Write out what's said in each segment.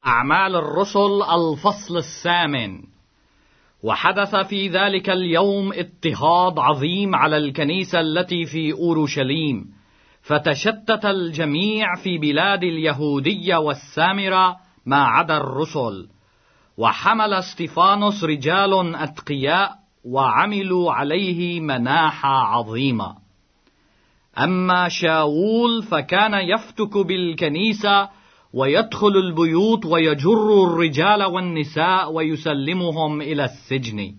أعمال الرسل الفصل 8. وحدث في ذلك اليوم اضطهاد عظيم على الكنيسة التي في أورشليم، فتشتت الجميع في بلاد اليهودية والسامرة ما عدا الرسل. وحمل استفانوس رجال أتقياء وعملوا عليه مناحة عظيمة. أما شاول فكان يفتك بالكنيسة ويدخل البيوت ويجر الرجال والنساء ويسلمهم إلى السجن.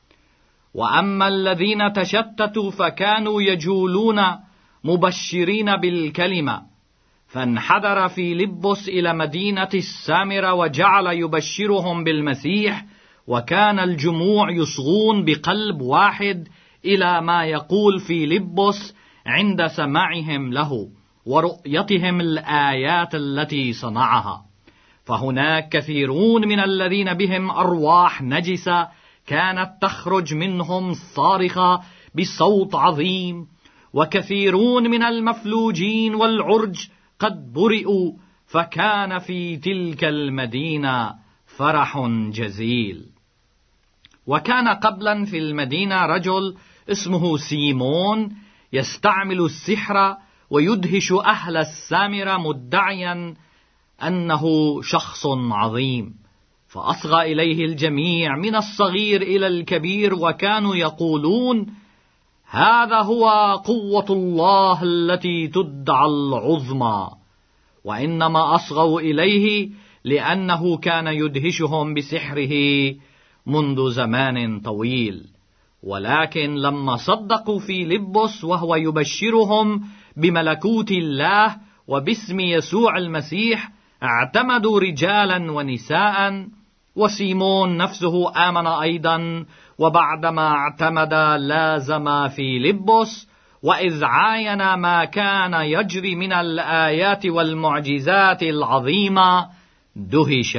وأما الذين تشتتوا فكانوا يجولون مبشرين بالكلمة، فانحدر فيلبس إلى مدينة السامرة وجعل يبشرهم بالمسيح، وكان الجموع يصغون بقلب واحد إلى ما يقول فيلبس عند سماعهم له ورؤيتهم الآيات التي صنعها. فهناك كثيرون من الذين بهم أرواح نجسة كانت تخرج منهم صارخة بصوت عظيم، وكثيرون من المفلوجين والعرج قد برئوا، فكان في تلك المدينة فرح جزيل. وكان قبلا في المدينة رجل اسمه سيمون يستعمل السحر ويدهش أهل السامرة مدعيا أنه شخص عظيم، فأصغى إليه الجميع من الصغير إلى الكبير، وكانوا يقولون: هذا هو قوة الله التي تدعى العظمى. وإنما أصغوا إليه لأنه كان يدهشهم بسحره منذ زمان طويل. ولكن لما صدقوا فيلبس وهو يبشرهم بملكوت الله وباسم يسوع المسيح، اعتمدوا رجالا ونساء. وسيمون نفسه آمن أيضا، وبعدما اعتمد لازم فيلبس، وإذ عاين ما كان يجري من الآيات والمعجزات العظيمة دهش.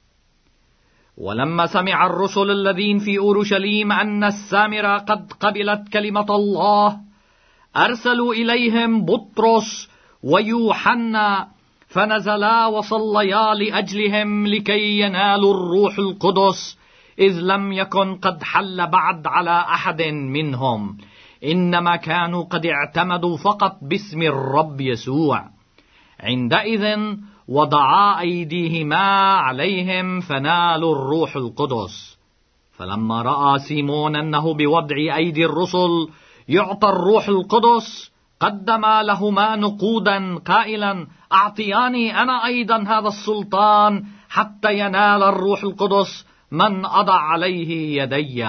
ولما سمع الرسل الذين في أورشليم أن السامرة قد قبلت كلمة الله، أرسلوا إليهم بطرس ويوحنا، فنزلا وصليا لأجلهم لكي ينالوا الروح القدس، إذ لم يكن قد حل بعد على أحد منهم، إنما كانوا قد اعتمدوا فقط باسم الرب يسوع. عندئذ وضعا أيديهما عليهم فنالوا الروح القدس. فلما رأى سيمون أنه بوضع أيدي الرسل يعطى الروح القدس، قدم لهما نقودا قائلا: أعطياني أنا أيضا هذا السلطان حتى ينال الروح القدس من أضع عليه يدي.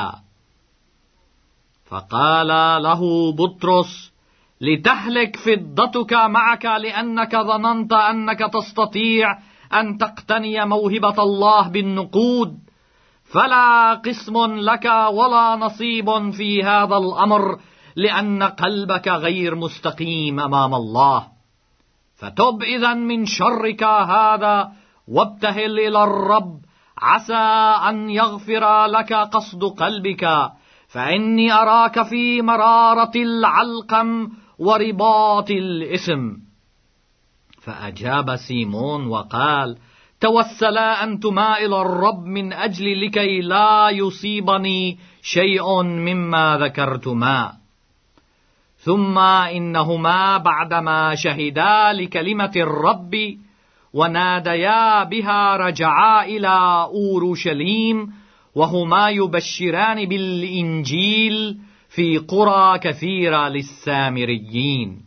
فقال له بطرس: لتهلك فضتك معك، لأنك ظننت أنك تستطيع أن تقتني موهبة الله بالنقود، فلا قسم لك ولا نصيب في هذا الأمر، لأن قلبك غير مستقيم أمام الله. فتب إذن من شرك هذا وابتهل إلى الرب، عسى أن يغفر لك قصد قلبك، فإني أراك في مرارة العلقم ورباط الإثم. فأجاب سيمون وقال: توسلا أنتما إلى الرب من أجل لكي لا يصيبني شيء مما ذكرتما. ثم إنهما بعدما شهدا لكلمة الرب وناديا بها رجعا إلى أورشليم، وهما يبشران بالإنجيل في قرى كثيرة للسامريين.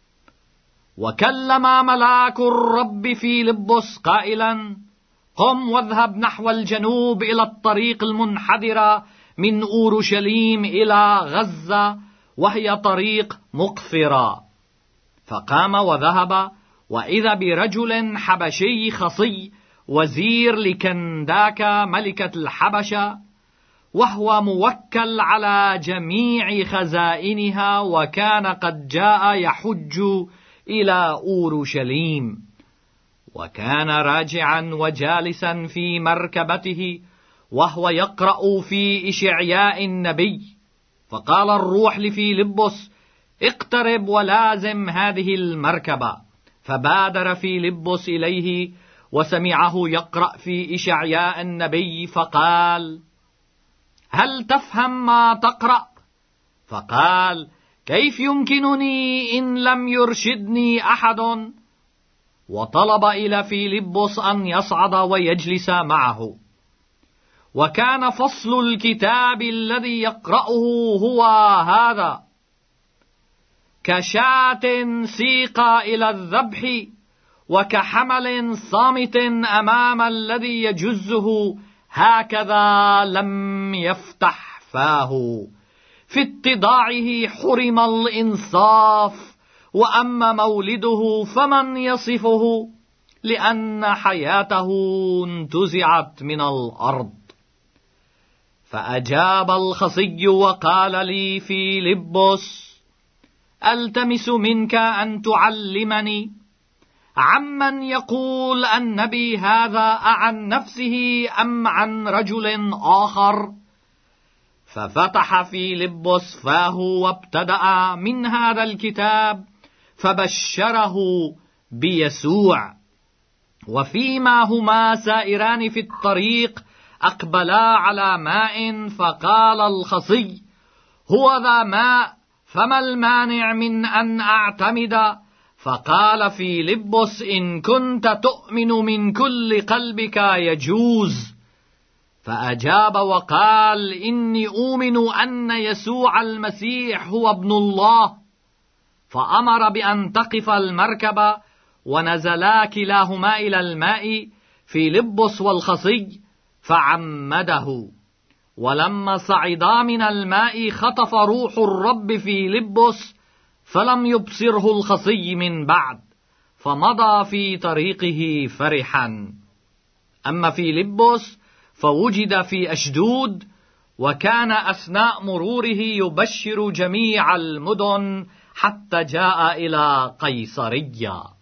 وكلم ملاك الرب فيلبس قائلا: قم واذهب نحو الجنوب إلى الطريق المنحدرة من أورشليم إلى غزة، وهي طريق مقفرة. فقام وذهب، وإذا برجل حبشي خصي وزير لكنداكا ملكة الحبشة، وهو موكل على جميع خزائنها، وكان قد جاء يحج إلى أورشليم. وكان راجعا وجالسا في مركبته وهو يقرأ في إشعياء النبي. فقال الروح لفيلبس: اقترب ولازم هذه المركبة. فبادر فيلبس إليه وسمعه يقرأ في إشعياء النبي فقال: هل تفهم ما تقرأ؟ فقال: كيف يمكنني إن لم يرشدني أحد؟ وطلب إلى فيلبس أن يصعد ويجلس معه. وكان فصل الكتاب الذي يقرأه هو هذا: كشاة سيق إلى الذبح، وكحمل صامت أمام الذي يجزه، هكذا لم يفتح فاه. في اتضاعه حرم الإنصاف، وأما مولده فمن يصفه؟ لأن حياته انتزعت من الأرض. فأجاب الخصي وقال لي فيلبس: ألتمس منك أن تعلمني عمن يقول النبي هذا أعن نفسه أم عن رجل آخر؟ ففتح فيلبس فاه وابتدأ من هذا الكتاب فبشره بيسوع. وفيما هما سائران في الطريق أقبلا على ماء، فقال الخصي: هو ذا ماء، فما المانع من أن أعتمد؟ فقال فيلبس: إن كنت تؤمن من كل قلبك يجوز. فأجاب وقال: إني أؤمن أن يسوع المسيح هو ابن الله. فأمر بأن تقف المركبة، ونزلا كلاهما إلى الماء، فيلبس والخصي، فعمده. ولما صعدا من الماء خطف روح الرب فيلبس، فلم يبصره الخصي من بعد، فمضى في طريقه فرحا. أما فيلبس فوجد في أشدود، وكان أثناء مروره يبشر جميع المدن حتى جاء إلى قيصرية.